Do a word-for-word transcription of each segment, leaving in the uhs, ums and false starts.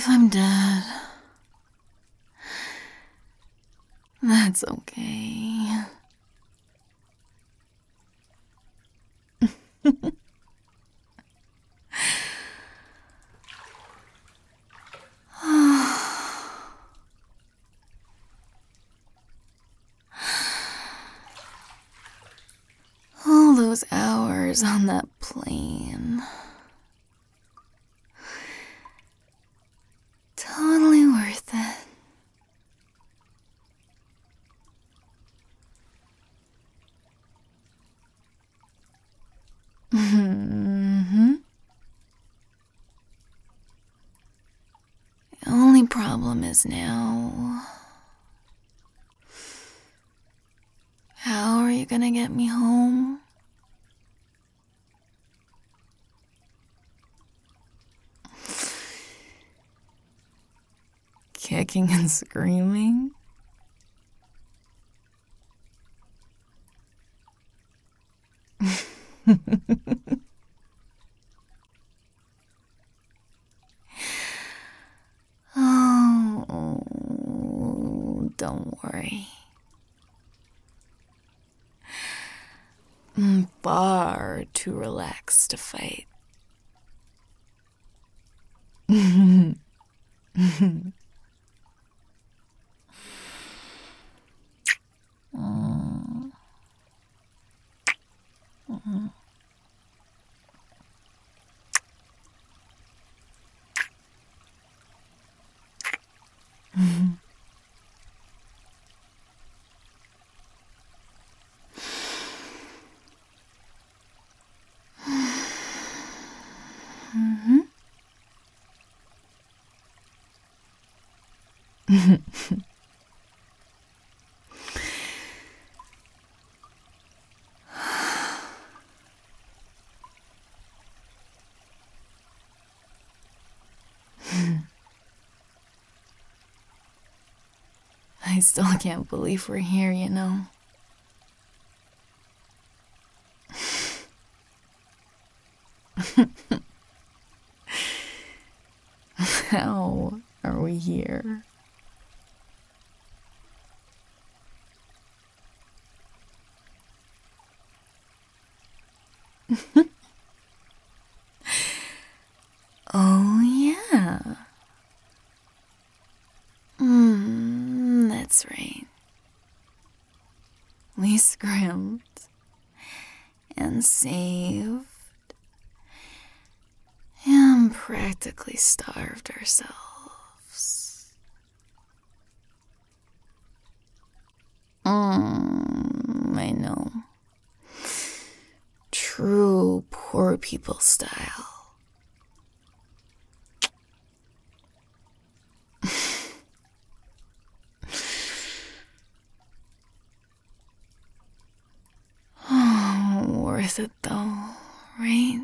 If I'm dead, that's okay. All those hours on that plane. Totally worth it. Mm-hmm. The only problem is now, how are you gonna get me home? Kicking and screaming? Oh, don't worry. I'm far too relaxed to fight. Mm. Mm. Mhm. I still can't believe we're here, you know. How are we here? Oh, yeah. Mm, that's right. We scrimped and saved and practically starved ourselves. Mm, I know. True poor people style. Oh, worth it though, right?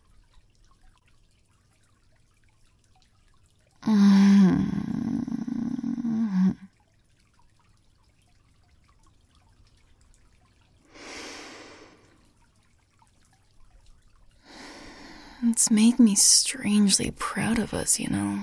Mm. It's made me strangely proud of us, you know.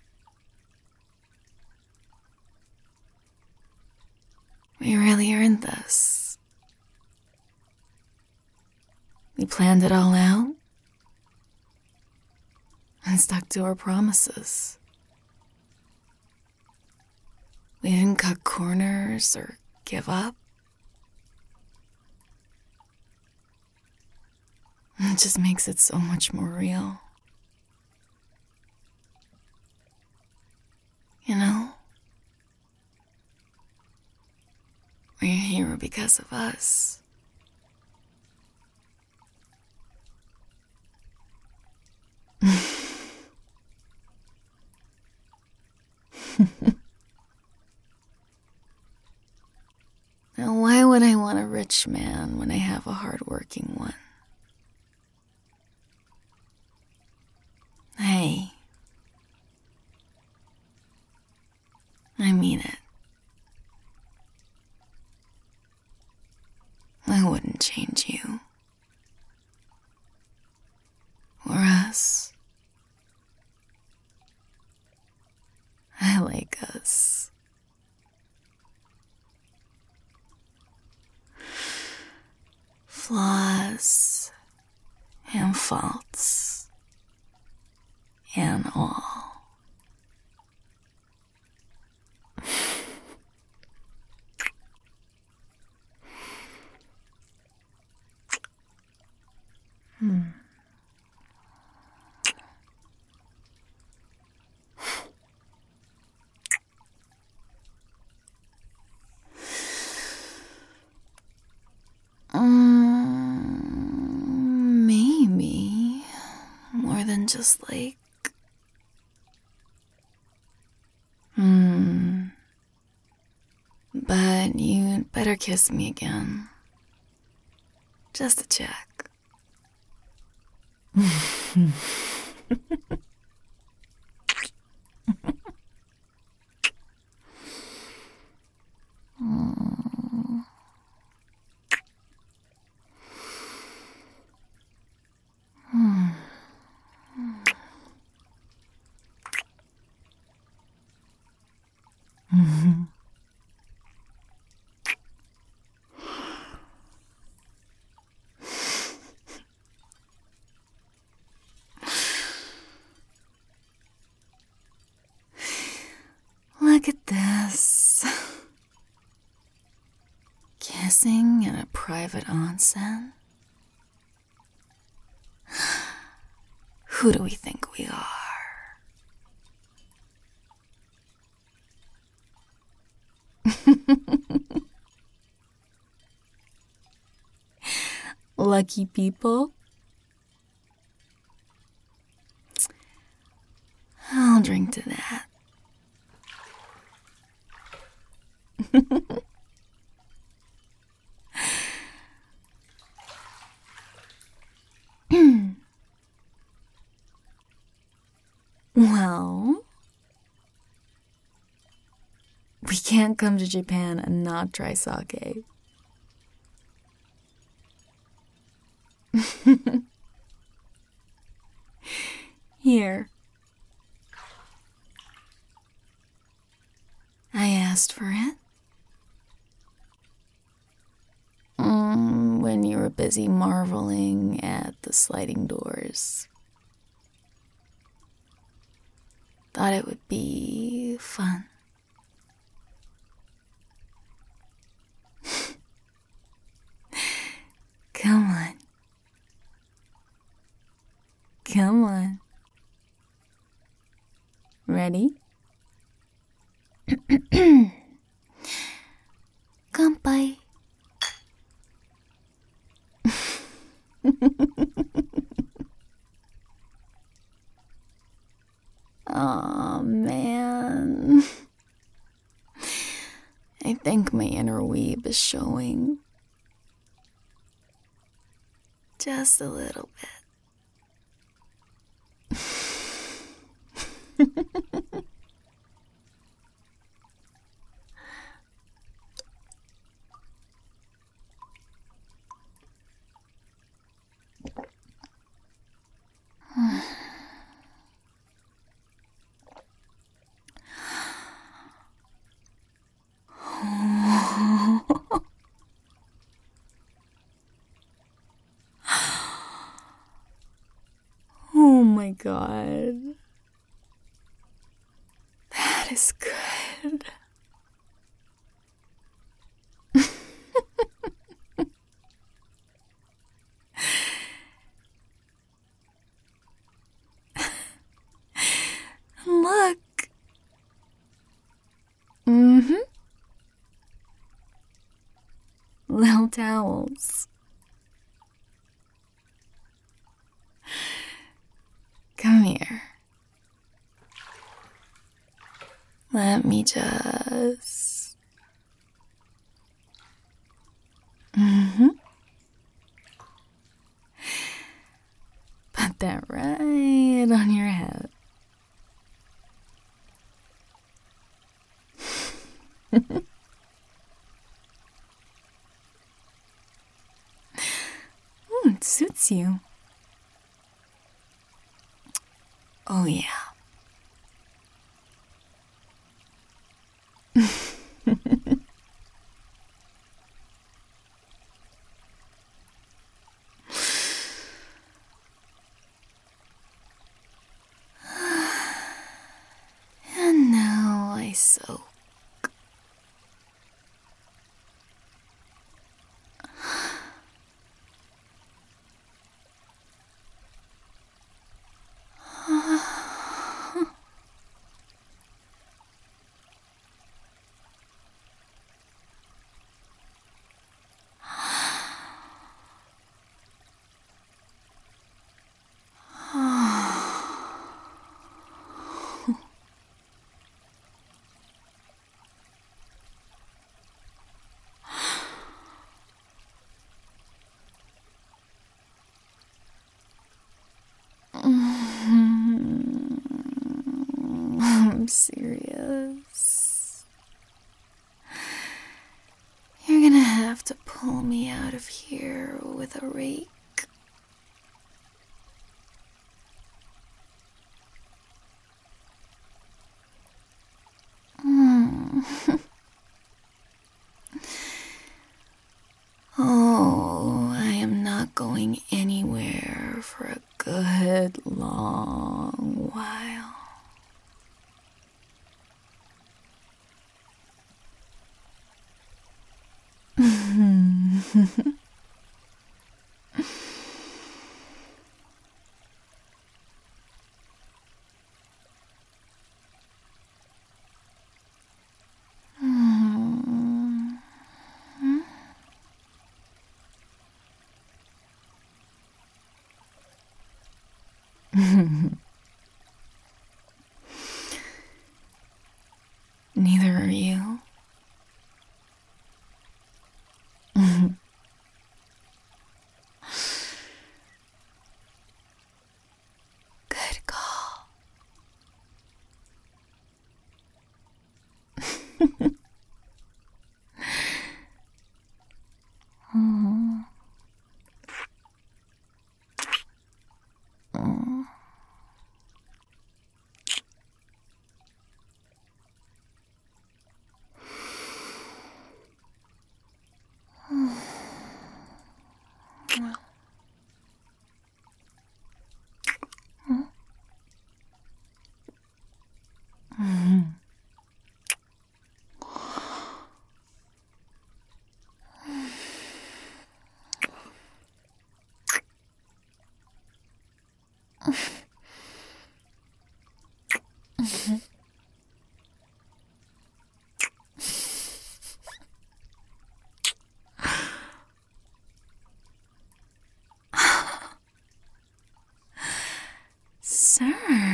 We really earned this. We planned it all out and stuck to our promises. We didn't cut corners or give up. It just makes it so much more real. You know? We're here because of us. Now, why would I want a rich man when I have a hard-working one? Hey. I mean it. I wouldn't change you. Or us. flaws and faults and all. Hmm. Um, maybe more than just like. Hmm. But you'd better kiss me again. Just to check. Mm. Hmm. Mhm. Look at this. Kissing in a private onsen? Who do we think we are? Lucky people? I'll drink to that. Well, we can't come to Japan and not try sake. Here. I asked for it. Mm, when you were busy marveling at the sliding doors. Thought it would be fun. Come on. Come on. Ready? Kanpai. Aw, man. I think my inner weeb is showing. Just a little bit. Oh my god. That is good. Look. Mm-hmm. Little towels. Come here. Let me just... Mm-hmm. Put that right on your head. Ooh, it suits you. Oh, yeah. serious. You're gonna have to pull me out of here with a rake. Mm. Oh, I am not going anywhere for a good long while. Neither are you. Good call. Mm. Mm. Mm. Sir,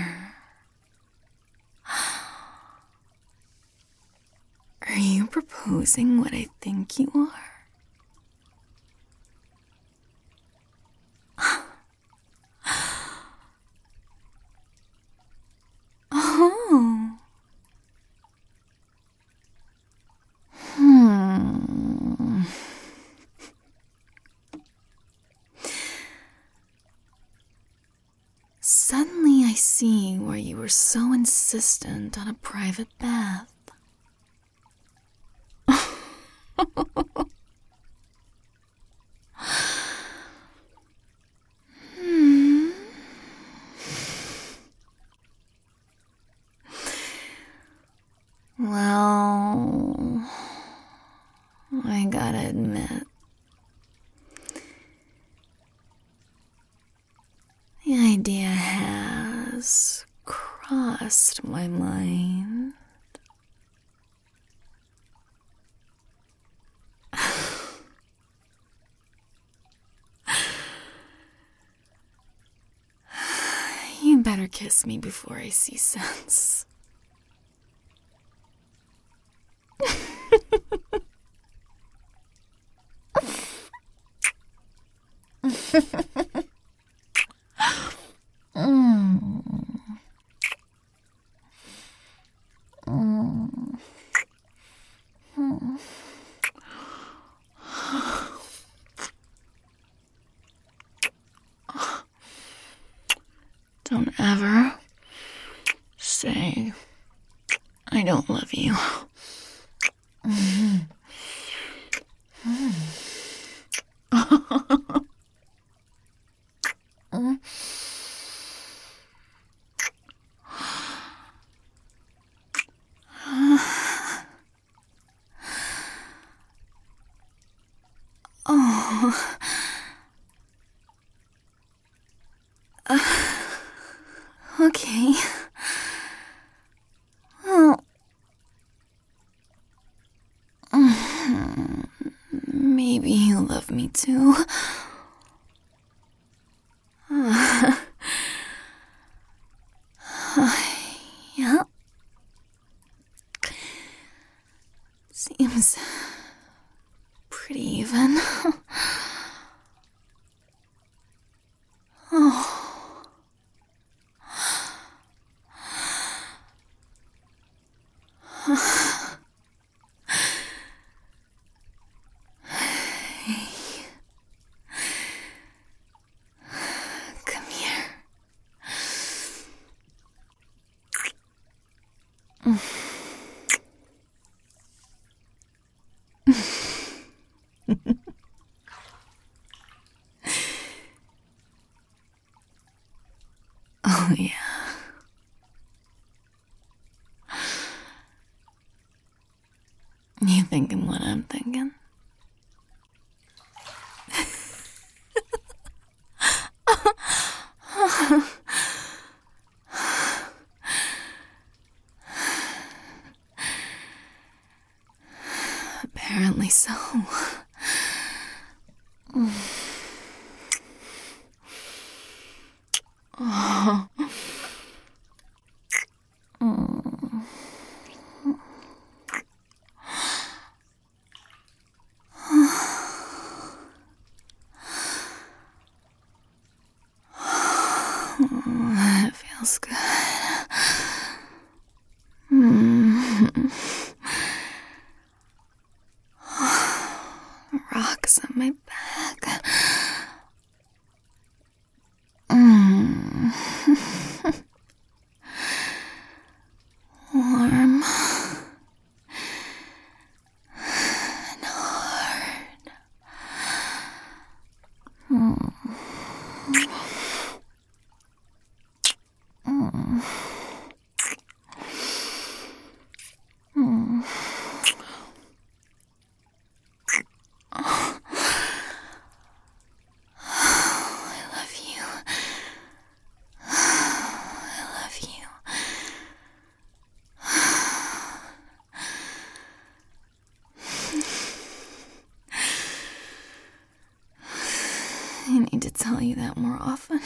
are you proposing what I think you are? Oh. Hmm. Suddenly I see why you were so insistent on a private bath. Hmm. Well, I gotta admit, the idea has crossed my mind. You better kiss me before I see sense. Mm. Mm. Mm. Don't ever say I don't love you. Mm. Mm. Mm. Oh. Uh, okay. Well, maybe you love me too. Uh, yeah. Seems pretty even. Oh. Oh, yeah. You thinking what I'm thinking? Apparently so. Oh. Mm. That feels good. Mm. Rocks on my back. Mm. Warm and hard. Mm. Mm. Mm. I love you. I love you. I need to tell you that more often.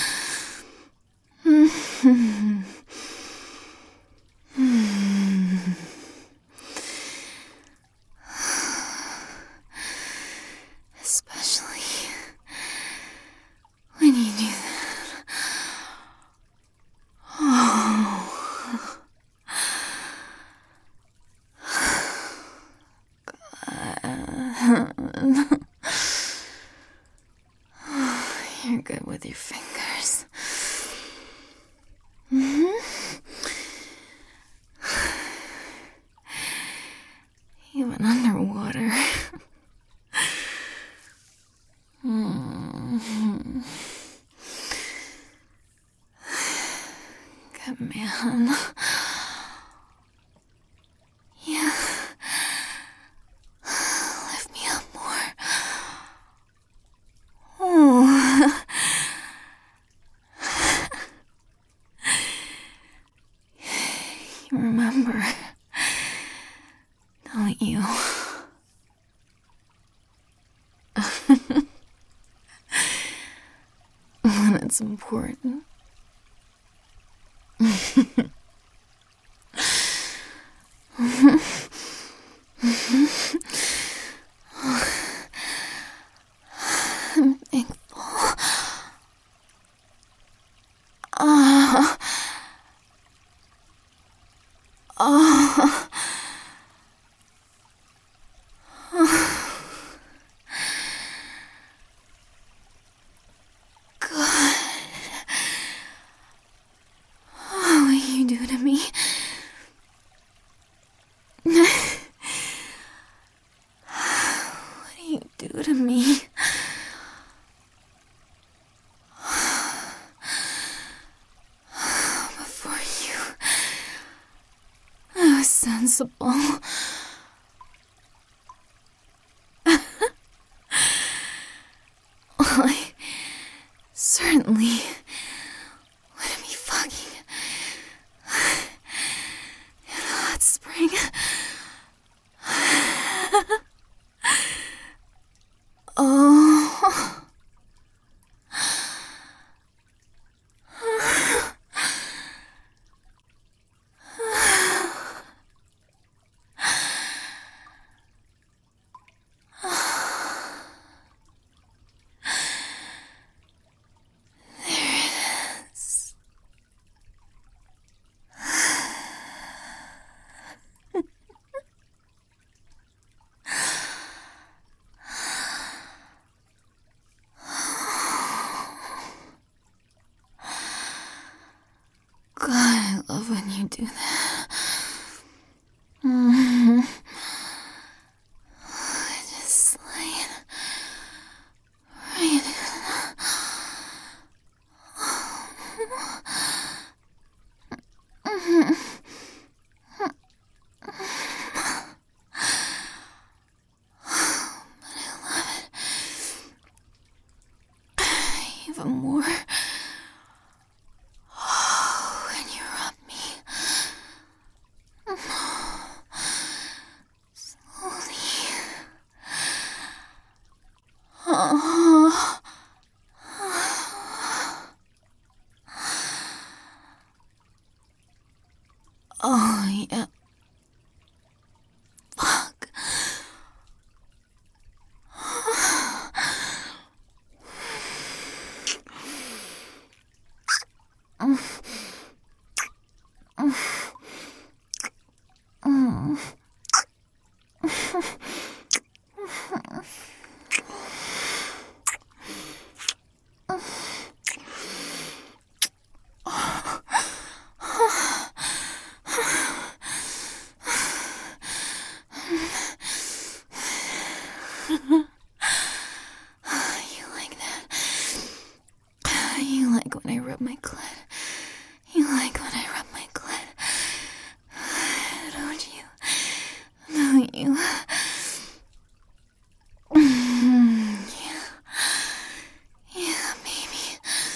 Especially when you do that. Oh. God. You're good with your fingers. Mm-hmm. Even underwater. Mm-hmm. Good man. Yeah. Lift me up more. Oh. You remember, don't you? When it's important. I'm thankful. Ah. Oh. God. Oh, what you do to me. What do you do to me? Before you, I was sensible. I certainly wouldn't be fucking in a hot spring. Oh. God, I love when you do that. Mm-hmm. I just like even more. Oh, and you rub me. Slowly. Oh. Oh, yeah. Fuck. Mm. Mm. Mm. You like that? You like when I rub my clit? You like when I rub my clit? Don't you? Don't you? Mm, yeah. Yeah, baby.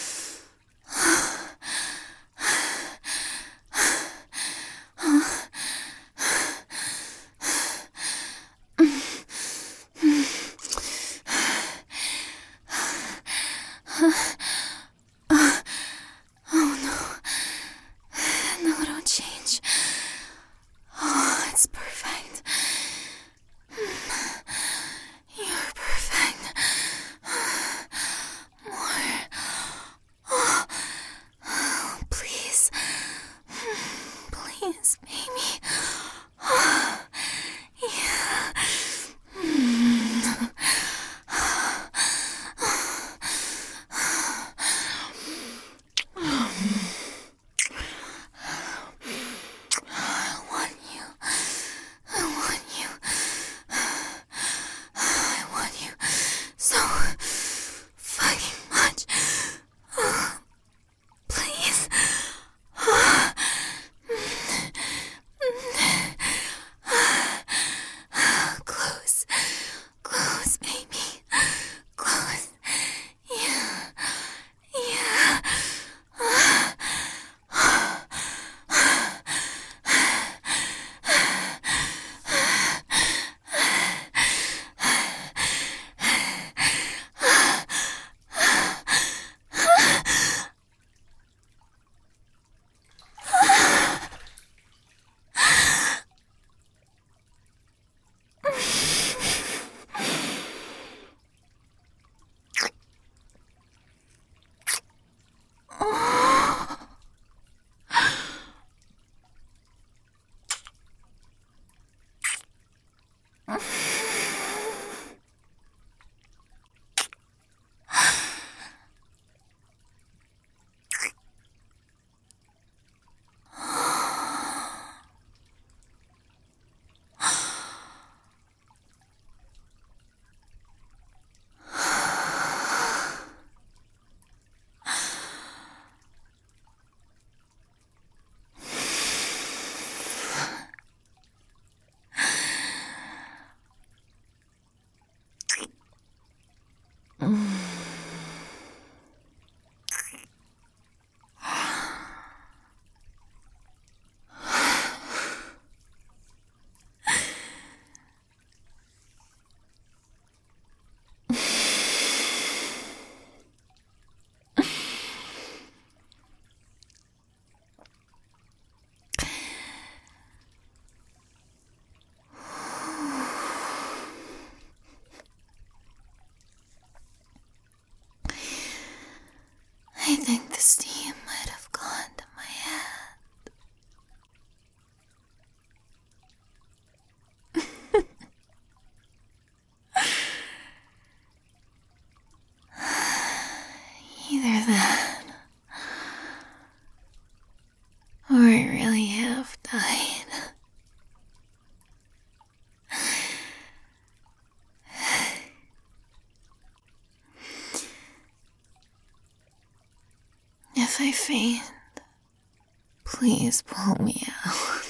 Oh no. No, don't change. Oh, it's perfect. You're perfect. More. Oh, please. Please, baby. Yeah. I want you. I want you. I want you so fucking much. Please. Close. Close, baby. Close. Yeah. Yeah. I think the steam might have gone to my head. Either that, or I really have died. If I faint, please pull me out.